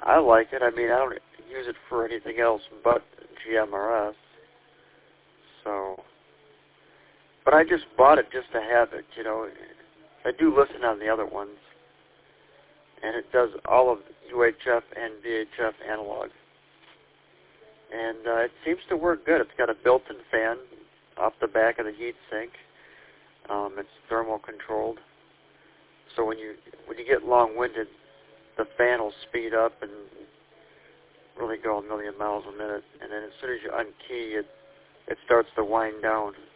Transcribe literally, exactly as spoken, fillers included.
I like it. I mean, I don't use it for anything else but G M R S. So, but I just bought it just to have it, you know. I do listen on the other ones, and it does all of U H F and V H F analog. And uh, it seems to work good. It's got a built-in fan off the back of the heat sink. Um, it's thermal controlled. So when you when you get long-winded, the fan will speed up and really go a million miles a minute. And then as soon as you unkey, it it starts to wind down.